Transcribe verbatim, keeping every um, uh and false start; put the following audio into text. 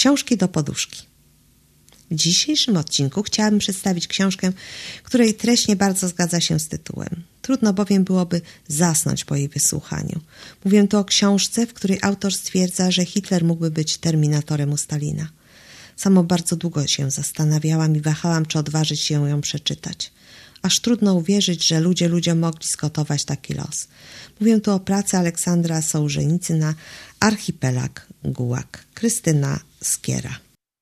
Książki do poduszki. W dzisiejszym odcinku chciałabym przedstawić książkę, której treść nie bardzo zgadza się z tytułem. Trudno bowiem byłoby zasnąć po jej wysłuchaniu. Mówię tu o książce, w której autor stwierdza, że Hitler mógłby być terminatorem u Stalina. Samo bardzo długo się zastanawiałam i wahałam, czy odważyć się ją przeczytać. Aż trudno uwierzyć, że ludzie ludziom mogli zgotować taki los. Mówię tu o pracy Aleksandra Sołżenicyna Archipelag Gułag. Krystyna Skiera.